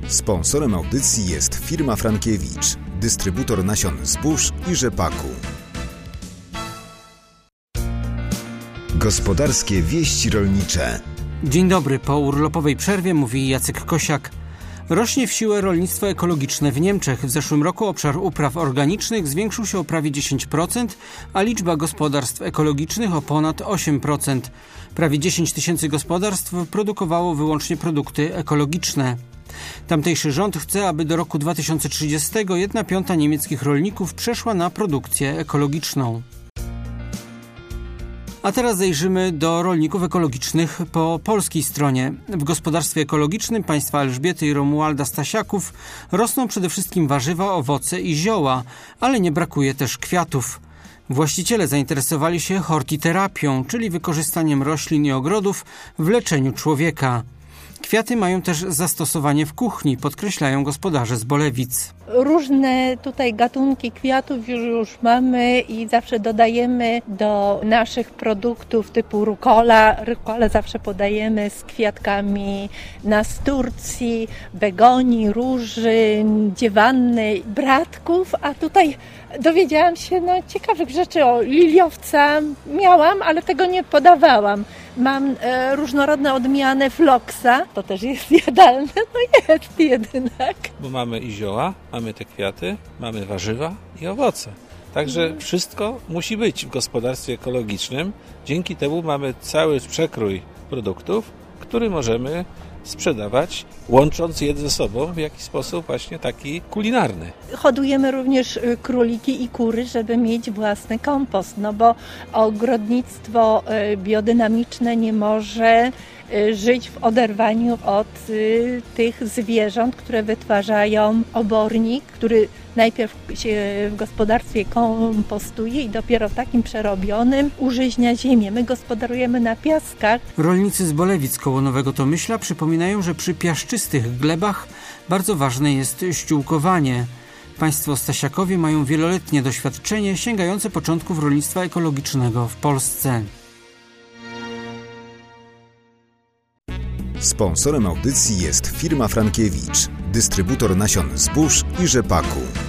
Sponsorem audycji jest firma Frankiewicz, dystrybutor nasion zbóż i rzepaku. Gospodarskie wieści rolnicze. Dzień dobry, po urlopowej przerwie mówi Jacek Kosiak. Rośnie w siłę rolnictwo ekologiczne w Niemczech. W zeszłym roku obszar upraw organicznych zwiększył się o prawie 10%, a liczba gospodarstw ekologicznych o ponad 8%. Prawie 10 tysięcy gospodarstw produkowało wyłącznie produkty ekologiczne. Tamtejszy rząd chce, aby do roku 2030 1/5 niemieckich rolników przeszła na produkcję ekologiczną. A teraz zajrzymy do rolników ekologicznych po polskiej stronie. W gospodarstwie ekologicznym państwa Elżbiety i Romualda Stasiaków rosną przede wszystkim warzywa, owoce i zioła, ale nie brakuje też kwiatów. Właściciele zainteresowali się hortiterapią, czyli wykorzystaniem roślin i ogrodów w leczeniu człowieka. Kwiaty mają też zastosowanie w kuchni, podkreślają gospodarze z Bolewic. Różne tutaj gatunki kwiatów już mamy i zawsze dodajemy do naszych produktów typu rukola. Rukolę zawsze podajemy z kwiatkami nasturcji, begonii, róży, dziewanny, bratków, a tutaj dowiedziałam się ciekawych rzeczy o liliowca. Miałam, ale tego nie podawałam. Mam różnorodne odmiany floksa, to też jest jadalne, jest jednak. Bo mamy i zioła, mamy te kwiaty, mamy warzywa i owoce. Także wszystko musi być w gospodarstwie ekologicznym. Dzięki temu mamy cały przekrój produktów, który możemy sprzedawać, łącząc je ze sobą w jakiś sposób właśnie taki kulinarny. Hodujemy również króliki i kury, żeby mieć własny kompost, bo ogrodnictwo biodynamiczne nie może żyć w oderwaniu od tych zwierząt, które wytwarzają obornik, który najpierw się w gospodarstwie kompostuje i dopiero takim przerobionym użyźnia ziemię. My gospodarujemy na piaskach. Rolnicy z Bolewic koło Nowego Tomyśla przypominają, że przy piaszczystych glebach bardzo ważne jest ściółkowanie. Państwo Stasiakowie mają wieloletnie doświadczenie sięgające początków rolnictwa ekologicznego w Polsce. Sponsorem audycji jest firma Frankiewicz, dystrybutor nasion zbóż i rzepaku.